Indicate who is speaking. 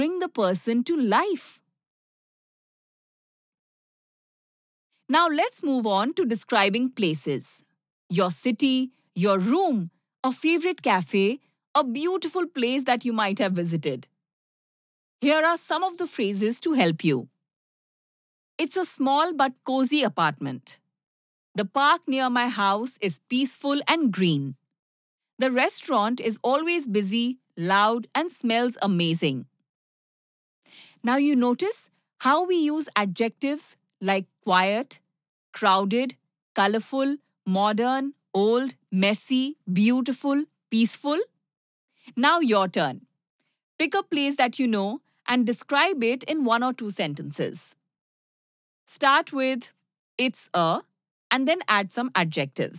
Speaker 1: bring the person to life. Now let's move on to describing places. Your city, your room, a favorite cafe, a beautiful place that you might have visited. Here are some of the phrases to help you. It's a small but cozy apartment. The park near my house is peaceful and green. The restaurant is always busy, loud, and smells amazing. Now you notice how we use adjectives like quiet, crowded, colorful, modern, old, messy, beautiful, peaceful. Now your turn. Pick a place that you know and describe it in one or two sentences. Start with it's a and then add some adjectives.